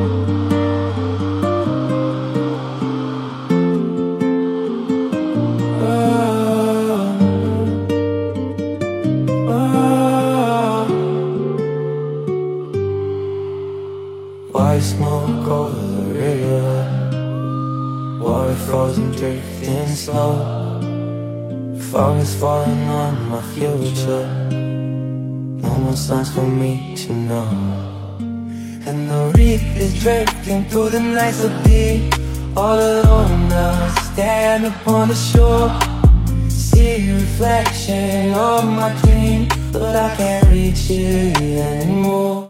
White smoke over the river, water frozen, drifting slow. Fog is falling on my future, no more signs for me to know. And the reef is drifting through the night so deep. All alone I stand upon the shore, see a reflection of my dream, but I can't reach it anymore.